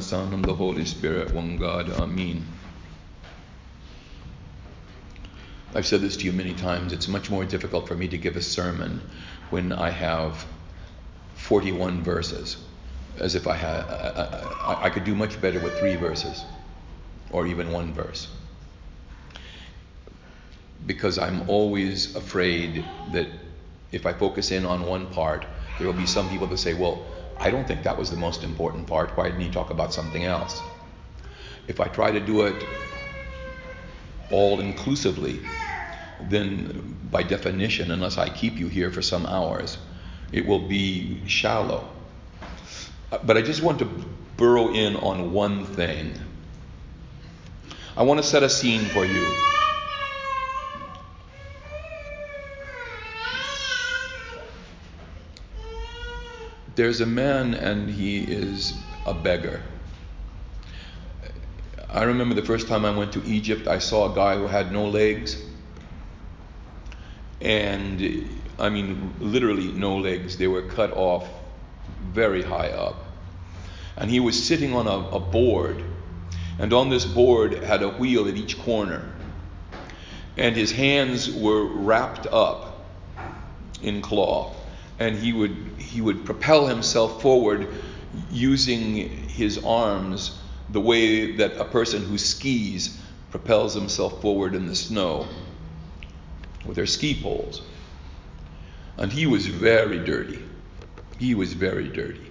Son, and the Holy Spirit, one God. Amen. I've said this to you many times. It's much more difficult for me to give a sermon when I have 41 verses, as if I could do much better with 3 verses or even 1 verse. Because I'm always afraid that if I focus in on one part, there will be some people that say, well, I don't think that was the most important part. Why didn't he talk about something else? If I try to do it all inclusively, then by definition, unless I keep you here for some hours, it will be shallow. But I just want to burrow in on one thing. I want to set a scene for you. There's a man and he is a beggar. I remember the first time I went to Egypt, I saw a guy who had no legs. And I mean, literally no legs. They were cut off very high up. And he was sitting on a board. And on this board had a wheel at each corner. And his hands were wrapped up in cloth. And he would propel himself forward using his arms the way that a person who skis propels himself forward in the snow with their ski poles. And he was very dirty. He was very dirty.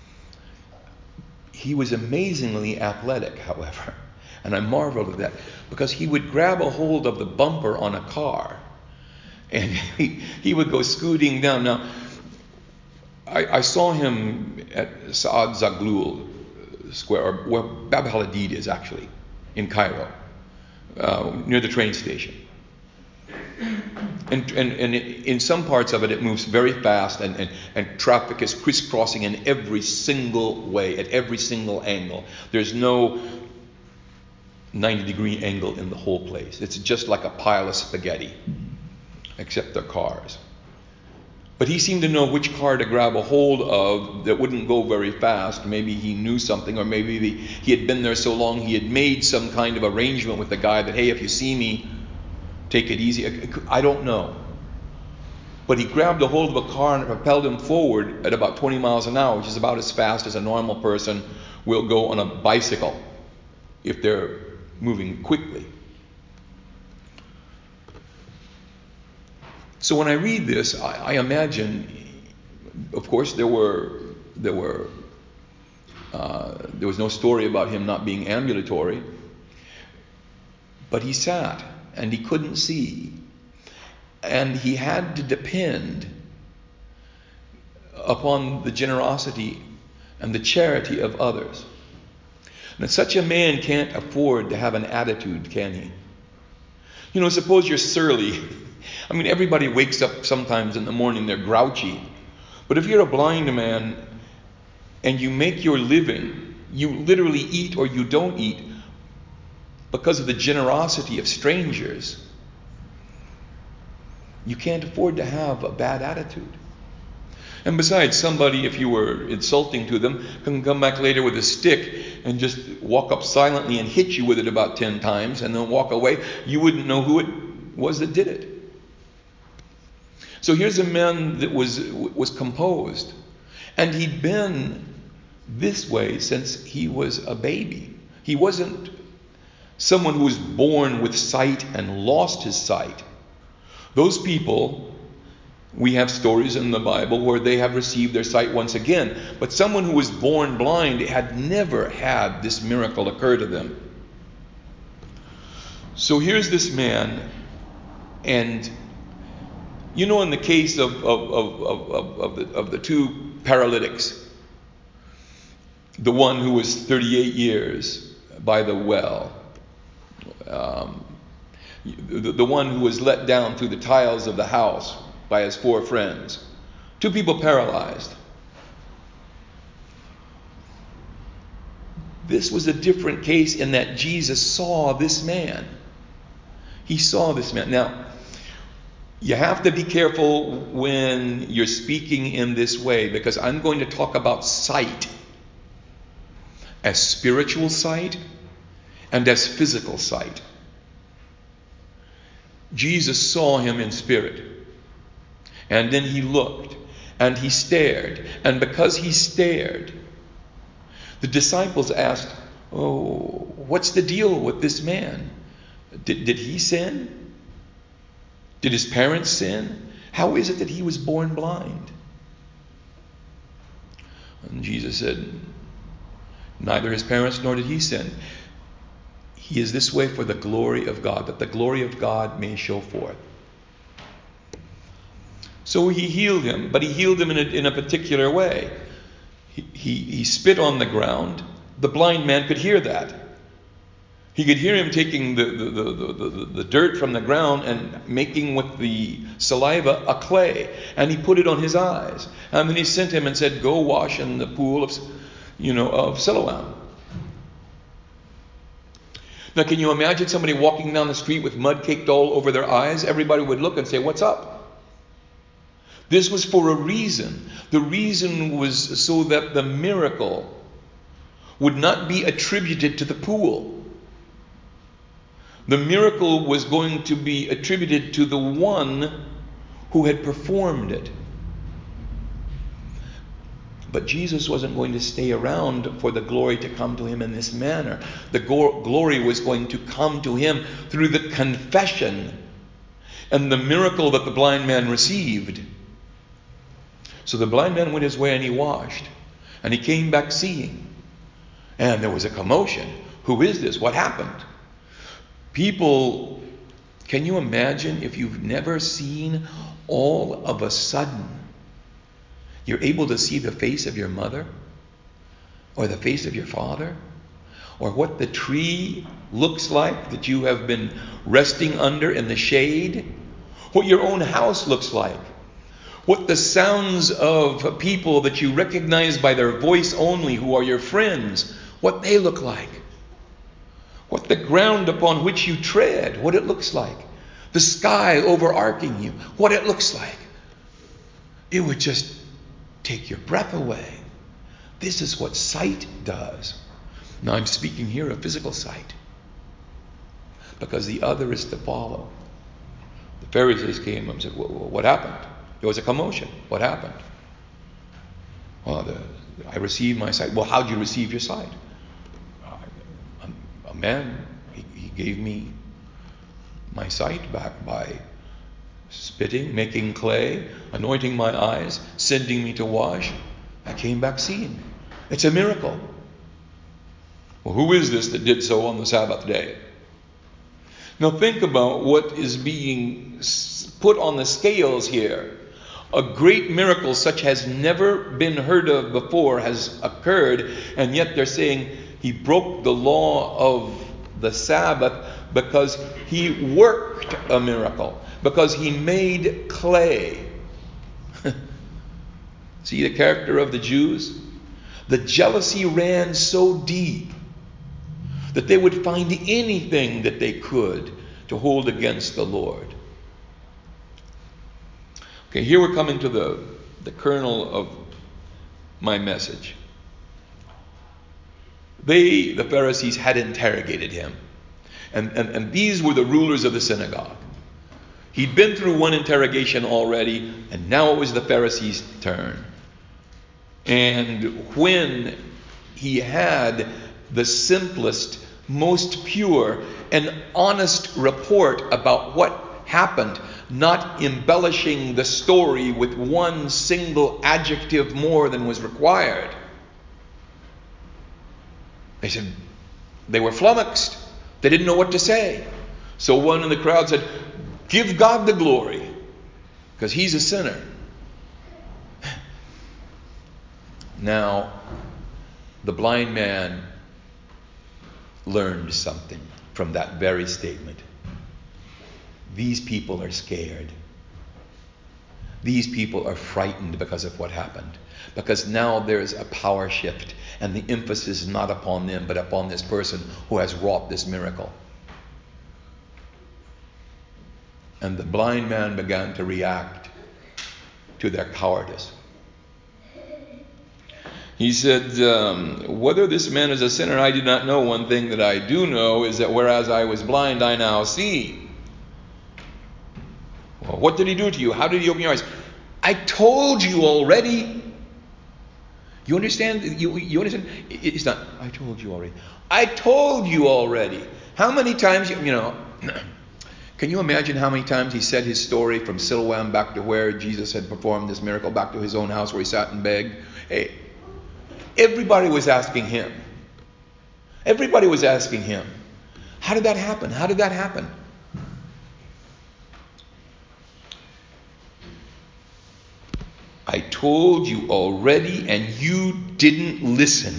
He was amazingly athletic, however. And I marveled at that because he would grab a hold of the bumper on a car and he would go scooting down. Now, I saw him at Saad Zaghloul Square, or where Bab el Hadid is actually, in Cairo, near the train station. And in some parts of it, it moves very fast, and traffic is crisscrossing in every single way, at every single angle. There's no 90-degree angle in the whole place. It's just like a pile of spaghetti, except they're cars. But he seemed to know which car to grab a hold of that wouldn't go very fast. Maybe he knew something, or maybe he had been there so long he had made some kind of arrangement with the guy that, hey, if you see me, take it easy. I don't know. But he grabbed a hold of a car and it propelled him forward at about 20 miles an hour, which is about as fast as a normal person will go on a bicycle if they're moving quickly. So when I read this, I imagine, of course, there was no story about him not being ambulatory, but he sat and he couldn't see, and he had to depend upon the generosity and the charity of others. And such a man can't afford to have an attitude, can he? You know, suppose you're surly. I mean, everybody wakes up sometimes in the morning, they're grouchy. But if you're a blind man and you make your living, you literally eat or you don't eat because of the generosity of strangers, you can't afford to have a bad attitude. And besides, somebody, if you were insulting to them, can come back later with a stick and just walk up silently and hit you with it about 10 times and then walk away. You wouldn't know who it was that did it. So here's a man that was composed, and he'd been this way since he was a baby. He wasn't someone who was born with sight and lost his sight. Those people, we have stories in the Bible where they have received their sight once again. But someone who was born blind had never had this miracle occur to them. So here's this man, and you know, in the case of the 2 paralytics, the one who was 38 years by the well, the one who was let down through the tiles of the house by his 4 friends, 2 people paralyzed. This was a different case in that Jesus saw this man. He saw this man. Now, you have to be careful when you're speaking in this way, because I'm going to talk about sight. as spiritual sight and as physical sight. Jesus saw him in spirit, and then he looked, and he stared, and because he stared, the disciples asked, "Oh, what's the deal with this man? Did he sin? Did his parents sin? How is it that he was born blind?" And Jesus said, "Neither his parents nor did he sin. He is this way for the glory of God, that the glory of God may show forth." So he healed him, but he healed him in a particular way. He spit on the ground. The blind man could hear that. He could hear him taking the dirt from the ground and making with the saliva a clay, and he put it on his eyes. And then he sent him and said, "Go wash in the pool of Siloam." Now, can you imagine somebody walking down the street with mud caked all over their eyes? Everybody would look and say, "What's up?" This was for a reason. The reason was so that the miracle would not be attributed to the pool. The miracle was going to be attributed to the one who had performed it. But Jesus wasn't going to stay around for the glory to come to him in this manner. The glory was going to come to him through the confession and the miracle that the blind man received. So the blind man went his way and he washed. And he came back seeing. And there was a commotion. Who is this? What happened? People, can you imagine if you've never seen, all of a sudden you're able to see the face of your mother or the face of your father, or what the tree looks like that you have been resting under in the shade, what your own house looks like, what the sounds of people that you recognize by their voice only, who are your friends, what they look like, what the ground upon which you tread, what it looks like, the sky overarching you, what it looks like. It would just take your breath away. This is what sight does. Now I'm speaking here of physical sight, because the other is to follow. The Pharisees came and said, "What happened?" There was a commotion. What happened? "Well, I received my sight." "Well, how did you receive your sight?" "A man, he gave me my sight back by spitting, making clay, anointing my eyes, sending me to wash. I came back seeing." It's a miracle. Well, who is this that did so on the Sabbath day? Now think about what is being put on the scales here. A great miracle such has never been heard of before has occurred, and yet they're saying he broke the law of the Sabbath because he worked a miracle, because he made clay. See the character of the Jews? The jealousy ran so deep that they would find anything that they could to hold against the Lord. Okay, here we're coming to the kernel of my message. The Pharisees, had interrogated him. And these were the rulers of the synagogue. He'd been through one interrogation already, and now it was the Pharisees' turn. And when he had the simplest, most pure, and honest report about what happened, not embellishing the story with one single adjective more than was required, they were flummoxed. They didn't know what to say. So one in the crowd said, "Give God the glory, because he's a sinner." Now, the blind man learned something from that very statement. These people are scared. These people are frightened because of what happened. Because now there's a power shift, and the emphasis is not upon them, but upon this person who has wrought this miracle. And the blind man began to react to their cowardice. He said, whether this man is a sinner, I do not know. One thing that I do know is that whereas I was blind, I now see. Well, what did he do to you? How did he open your eyes? I told you already. You understand? You understand? It's not, I told you already. I told you already. How many times, can you imagine how many times he said his story from Siloam back to where Jesus had performed this miracle, back to his own house where he sat and begged? Hey, everybody was asking him. Everybody was asking him. How did that happen? How did that happen? I told you already, and you didn't listen.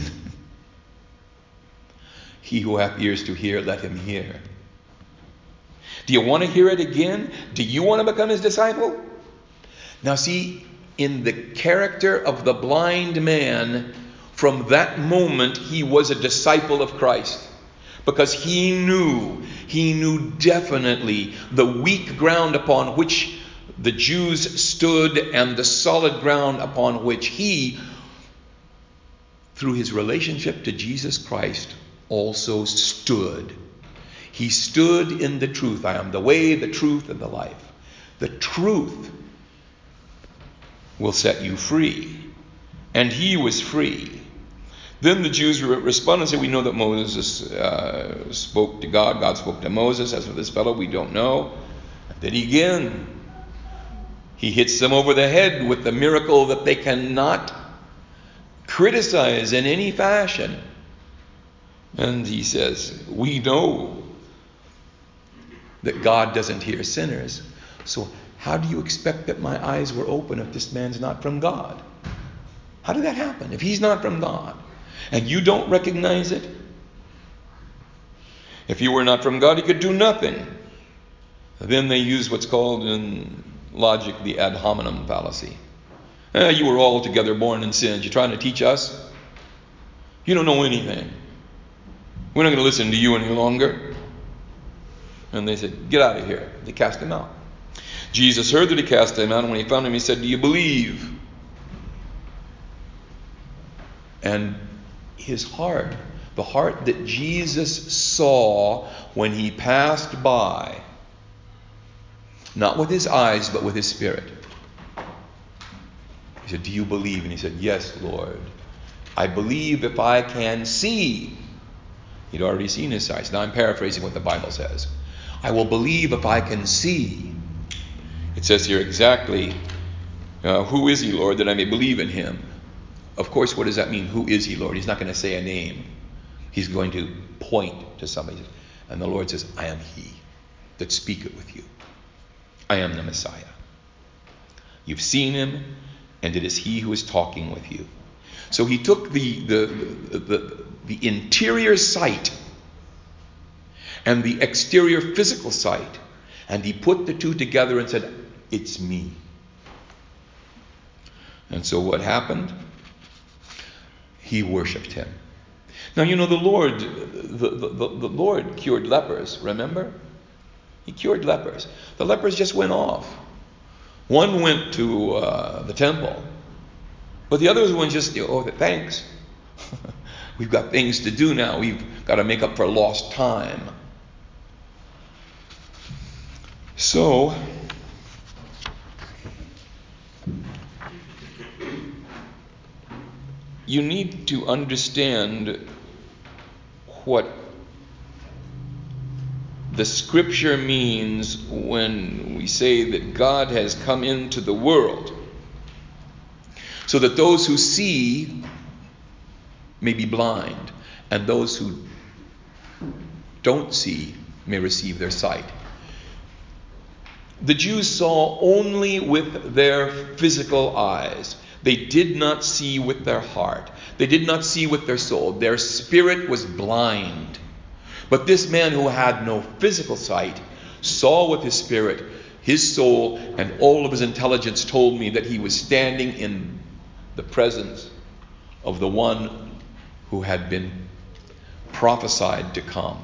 He who hath ears to hear, let him hear. Do you want to hear it again? Do you want to become his disciple? Now see, in the character of the blind man, from that moment he was a disciple of Christ. Because he knew definitely the weak ground upon which the Jews stood and the solid ground upon which he, through his relationship to Jesus Christ, also stood. He stood in the truth. I am the way, the truth, and the life. The truth will set you free. And he was free. Then the Jews responded and said, we know that Moses spoke to God. God spoke to Moses. As for this fellow, we don't know. And then again, he hits them over the head with the miracle that they cannot criticize in any fashion. And he says, we know that God doesn't hear sinners. So how do you expect that my eyes were open if this man's not from God? How did that happen? If he's not from God and you don't recognize it, if he were not from God, he could do nothing. Then they use what's called in logic the ad hominem fallacy. You were altogether born in sin. You're trying to teach us? You don't know anything. We're not going to listen to you any longer. And they said, get out of here. They cast him out. Jesus heard that he cast him out, and when he found him, he said, do you believe? And his heart, the heart that Jesus saw when he passed by, not with his eyes, but with his spirit. He said, do you believe? And he said, yes, Lord. I believe if I can see. He'd already seen his sight. Now I'm paraphrasing what the Bible says. I will believe if I can see. It says here exactly, who is he, Lord, that I may believe in him? Of course, what does that mean? Who is he, Lord? He's not going to say a name. He's going to point to somebody. And the Lord says, I am he that speaketh with you. I am the Messiah. You've seen him, and it is he who is talking with you. So he took the interior sight and the exterior physical sight, and he put the two together and said, it's me. And so what happened? He worshipped him. Now, the Lord, the Lord cured lepers, remember? He cured lepers. The lepers just went off. One went to the temple, but the other one just, thanks. We've got things to do now. We've got to make up for lost time. So, you need to understand what the scripture means when we say that God has come into the world so that those who see may be blind and those who don't see may receive their sight. The Jews saw only with their physical eyes. They did not see with their heart. They did not see with their soul. Their spirit was blind. But this man who had no physical sight saw with his spirit, his soul, and all of his intelligence told me that he was standing in the presence of the one who had been prophesied to come.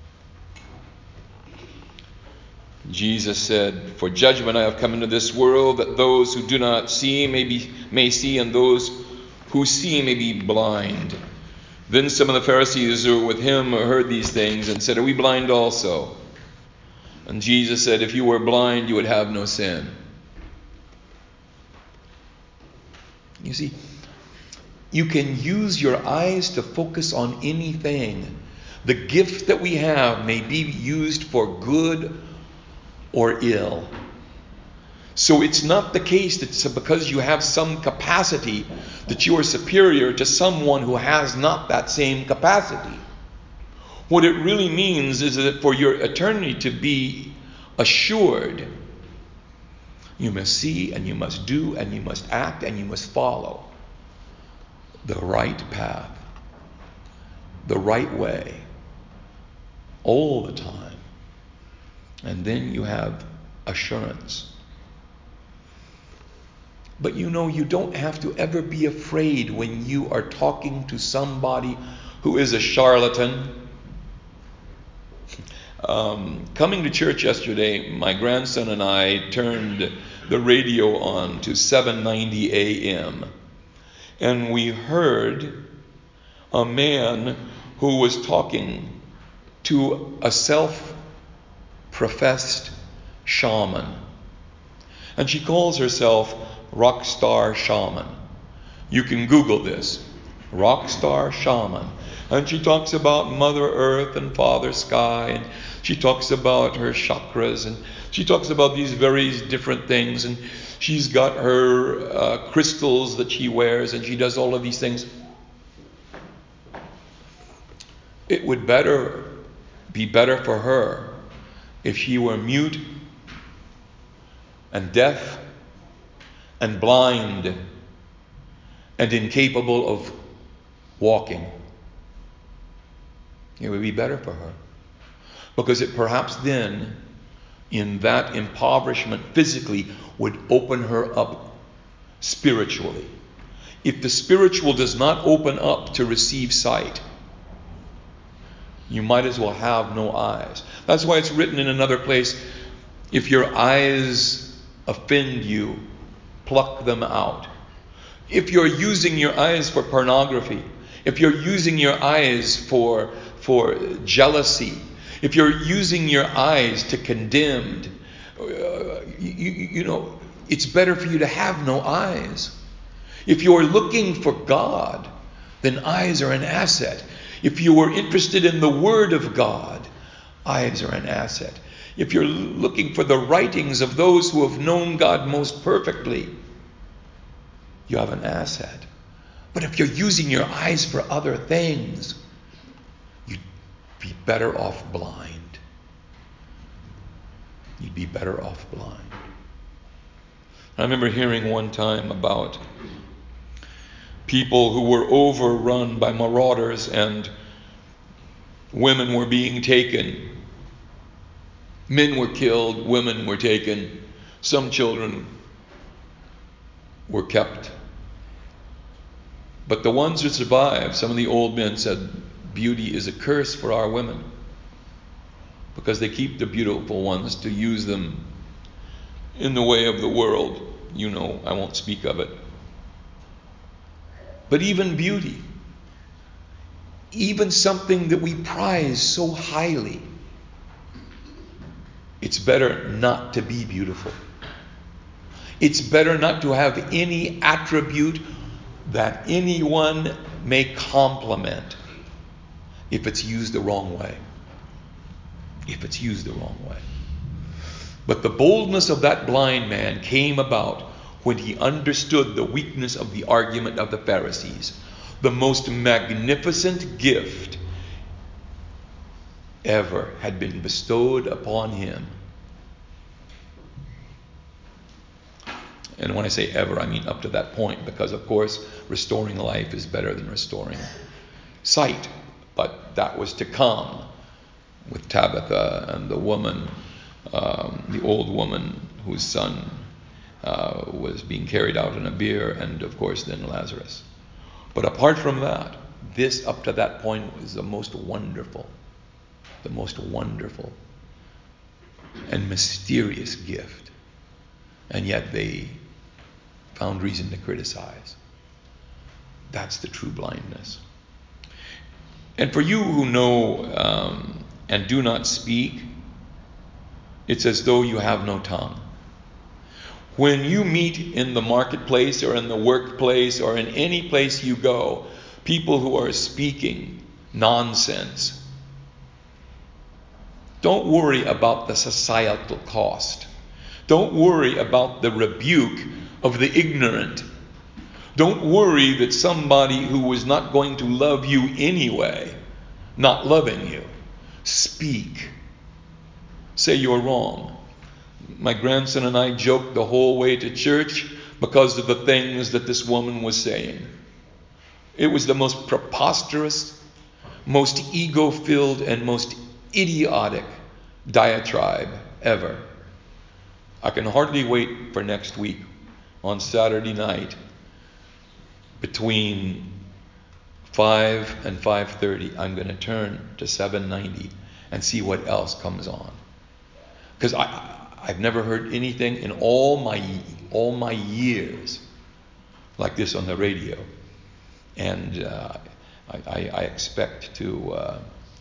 Jesus said, for judgment I have come into this world, that those who do not see may see, and those who see may be blind. Then some of the Pharisees who were with him heard these things and said, Are we blind also? And Jesus said, If you were blind, you would have no sin. You see, you can use your eyes to focus on anything. The gift that we have may be used for good or ill. So it's not the case that because you have some capacity that you are superior to someone who has not that same capacity. What it really means is that for your eternity to be assured, you must see and you must do and you must act and you must follow the right path, the right way, all the time. And then you have assurance. But you know, you don't have to ever be afraid when you are talking to somebody who is a charlatan. Coming to church yesterday, my grandson and I turned the radio on to 790 AM. And we heard a man who was talking to a self-professed shaman. And she calls herself Rockstar Shaman. You can Google this. Rockstar Shaman. And she talks about Mother Earth and Father Sky. And she talks about her chakras. And she talks about these very different things. And she's got her crystals that she wears. And she does all of these things. It would be better for her if she were mute and deaf and blind and incapable of walking. It would be better for her. Because it perhaps then, in that impoverishment physically, would open her up spiritually. If the spiritual does not open up to receive sight, you might as well have no eyes. That's why it's written in another place, if your eyes offend you, pluck them out. If you're using your eyes for pornography, if you're using your eyes for jealousy, if you're using your eyes to condemn, you know, it's better for you to have no eyes. If you're looking for God, then eyes are an asset. If you are interested in the Word of God, eyes are an asset. If you're looking for the writings of those who have known God most perfectly, you have an asset. But if you're using your eyes for other things, you'd be better off blind. You'd be better off blind. I remember hearing one time about people who were overrun by marauders and women were being taken. Men were killed, women were taken, some children were kept. But the ones who survived, some of the old men said, beauty is a curse for our women, because they keep the beautiful ones to use them in the way of the world. You know, I won't speak of it. But even beauty, even something that we prize so highly, it's better not to be beautiful. It's better not to have any attribute that anyone may compliment if it's used the wrong way. If it's used the wrong way. But the boldness of that blind man came about when he understood the weakness of the argument of the Pharisees. The most magnificent gift ever had been bestowed upon him. And when I say ever, I mean up to that point, because of course restoring life is better than restoring sight. But that was to come with Tabitha and the woman, the old woman whose son was being carried out in a bier, and of course then Lazarus. But apart from that, this up to that point was the most wonderful and mysterious gift. And yet they found reason to criticize. That's the true blindness. And for you who know and do not speak, it's as though you have no tongue. When you meet in the marketplace or in the workplace or in any place you go, people who are speaking nonsense, don't worry about the societal cost. Don't worry about the rebuke of the ignorant. Don't worry that somebody who was not going to love you anyway, not loving you. Speak. Say you're wrong. My grandson and I joked the whole way to church because of the things that this woman was saying. It was the most preposterous, most ego-filled, and most idiotic diatribe ever. I can hardly wait for next week on Saturday night between 5 and 5:30. I'm going to turn to 790 and see what else comes on. Because I've never heard anything in all my years like this on the radio, and I expect to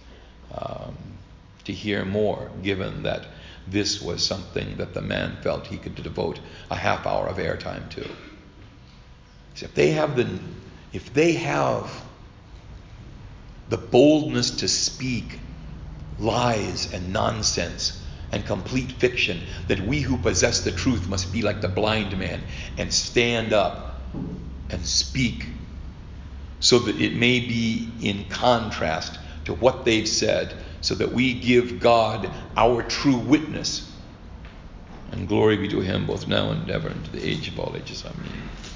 hear more, given that this was something that the man felt he could devote a half hour of airtime to. So if they have the boldness to speak lies and nonsense and complete fiction, that we who possess the truth must be like the blind man and stand up and speak so that it may be in contrast to what they've said, so that we give God our true witness. And glory be to him both now and ever, and to the age of all ages. Amen.